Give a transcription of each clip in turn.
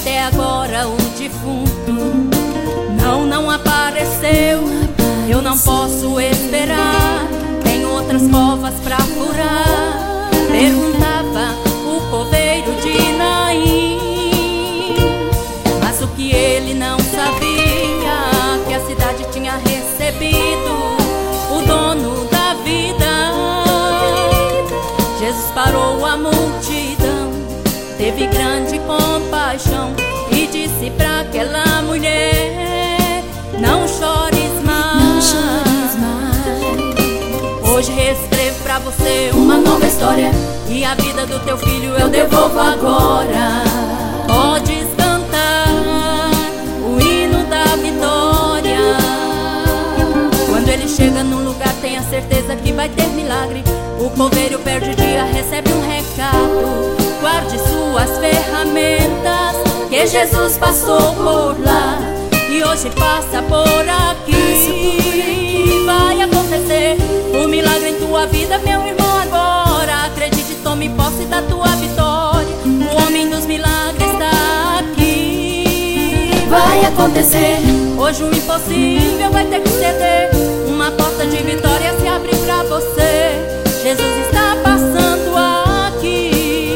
até agora o defunto não apareceu. Eu não posso esperar, tem outras covas pra furar, perguntava o coveiro de Naim. Mas o que ele não sabia, que a cidade tinha recebido o dono da vida. Jesus parou a multidão, teve grande compaixão e disse pra aquela mulher: não chores mais, não chores mais. Hoje reescrevo pra você uma nova história, e a vida do teu filho eu devolvo agora. Podes cantar o hino da vitória. Quando ele chega num lugar, tenha certeza que vai ter milagre. O coveiro perde o dia, recebe um recado: guarde suas ferramentas, que Jesus passou por lá e hoje passa por aqui. Vai acontecer um milagre em tua vida, meu irmão, agora. Acredite, tome posse da tua vitória. O homem dos milagres está aqui. Vai acontecer hoje, o impossível vai ter que ceder. Uma porta de vitória se abre pra você. Jesus está passando aqui.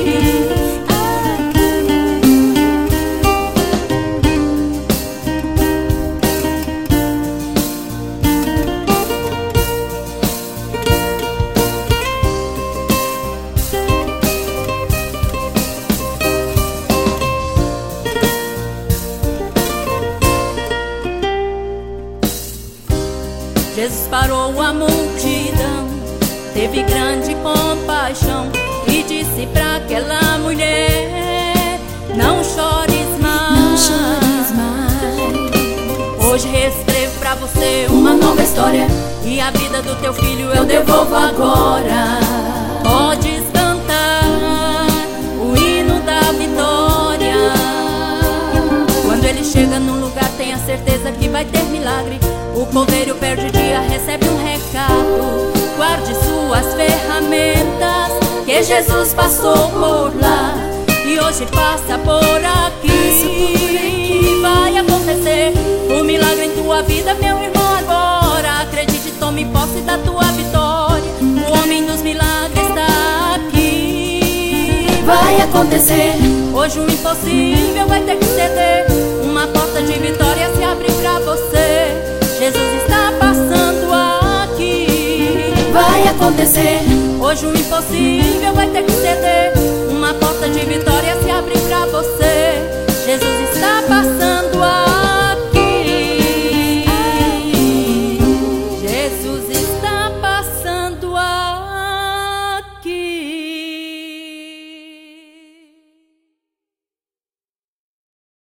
Jesus parou a multidão, teve grande compaixão e disse pra aquela mulher: não chores mais, não chores mais. Hoje reescrevo pra você uma nova história, e a vida do teu filho eu devolvo agora. Podes cantar o hino da vitória. Quando ele chega num lugar, tenha certeza que vai ter milagre. O coveiro perde o dia, recebe um recado: guarde suas ferramentas, que Jesus passou por lá e hoje passa por aqui. Vai acontecer um milagre em tua vida, meu irmão, agora. Acredite, tome posse da tua vitória. O homem dos milagres está aqui. Vai acontecer hoje, o impossível vai ter que ceder. Uma porta de vitória se abre pra você. Jesus está passando aqui. Vai acontecer hoje, o impossível vai ter que ceder. Uma porta de vitória se abre pra você. Jesus está passando.